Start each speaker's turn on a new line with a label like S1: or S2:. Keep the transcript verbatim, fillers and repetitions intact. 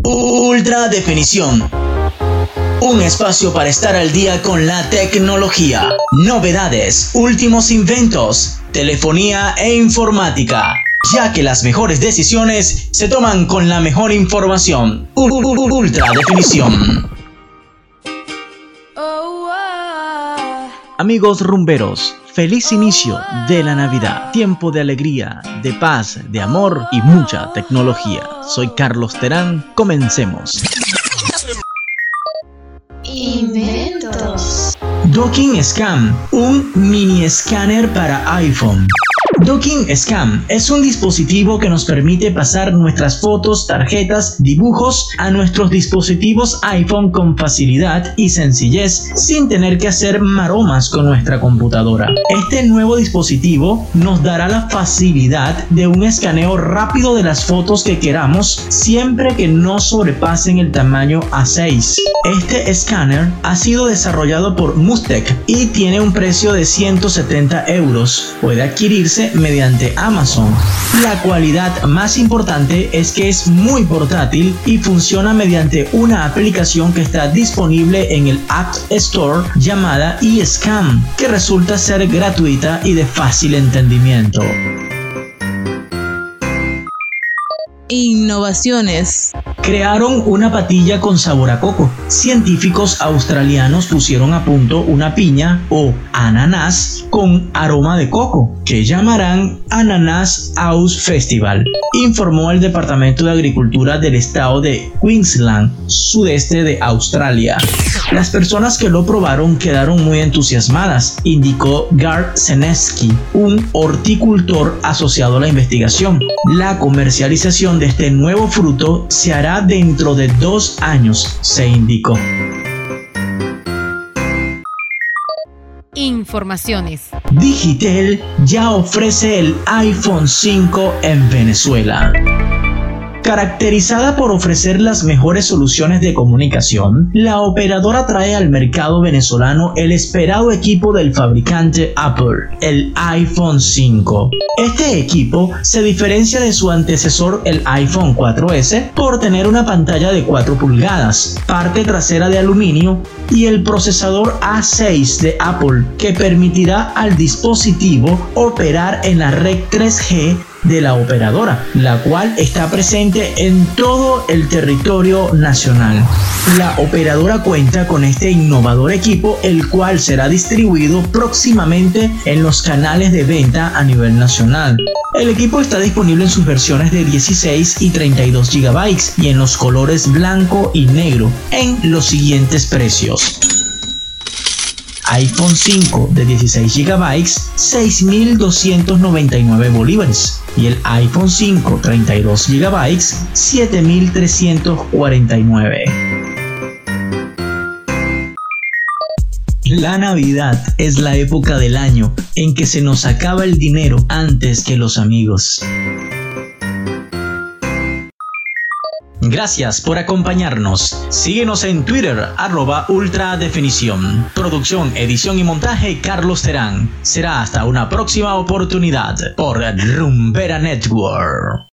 S1: Ultra definición. Un espacio para estar al día con la tecnología, novedades, últimos inventos, telefonía e informática, ya que las mejores decisiones se toman con la mejor información. Ultra definición. Amigos rumberos, feliz inicio de la Navidad, tiempo de alegría, de paz, de amor y mucha tecnología. Soy Carlos Terán, comencemos.
S2: Inventos.
S1: Docking Scan, un mini escáner para iPhone. Docking Scan es un dispositivo que nos permite pasar nuestras fotos, tarjetas, dibujos a nuestros dispositivos iPhone con facilidad y sencillez sin tener que hacer maromas con nuestra computadora. Este nuevo dispositivo nos dará la facilidad de un escaneo rápido de las fotos que queramos siempre que no sobrepasen el tamaño A seis. Este escáner ha sido desarrollado por Mustec y tiene un precio de ciento setenta euros. Puede adquirirse mediante Amazon. La cualidad más importante es que es muy portátil y funciona mediante una aplicación que está disponible en el App Store llamada eScan, que resulta ser gratuita y de fácil entendimiento.
S2: Innovaciones.
S1: Crearon una patilla con sabor a coco. Científicos australianos pusieron a punto una piña o ananas con aroma de coco, que llamarán Ananas House Festival, informó el Departamento de Agricultura del estado de Queensland, sudeste de Australia. Las personas que lo probaron quedaron muy entusiasmadas, indicó Garth Senesky, un horticultor asociado a la investigación. La comercialización de este nuevo fruto se hará dentro de dos años, se indicó.
S2: Informaciones.
S1: Digitel ya ofrece el iPhone cinco en Venezuela. Caracterizada por ofrecer las mejores soluciones de comunicación, la operadora trae al mercado venezolano el esperado equipo del fabricante Apple, el iPhone cinco. Este equipo se diferencia de su antecesor, el iPhone cuatro ese, por tener una pantalla de cuatro pulgadas, parte trasera de aluminio y el procesador A seis de Apple, que permitirá al dispositivo operar en la red tres G de la operadora, la cual está presente en todo el territorio nacional. La operadora cuenta con este innovador equipo, el cual será distribuido próximamente en los canales de venta a nivel nacional. El equipo está disponible en sus versiones de dieciséis y treinta y dos gigabytes y en los colores blanco y negro en los siguientes precios. iPhone cinco de dieciséis gigabytes, seis mil doscientos noventa y nueve bolívares, y el iPhone cinco treinta y dos gigabytes, siete mil trescientos cuarenta y nueve. La Navidad es la época del año en que se nos acaba el dinero antes que los amigos. Gracias por acompañarnos. Síguenos en Twitter, arroba Ultra Definición. Producción, edición y montaje, Carlos Terán. Será hasta una próxima oportunidad por Rumbera Network.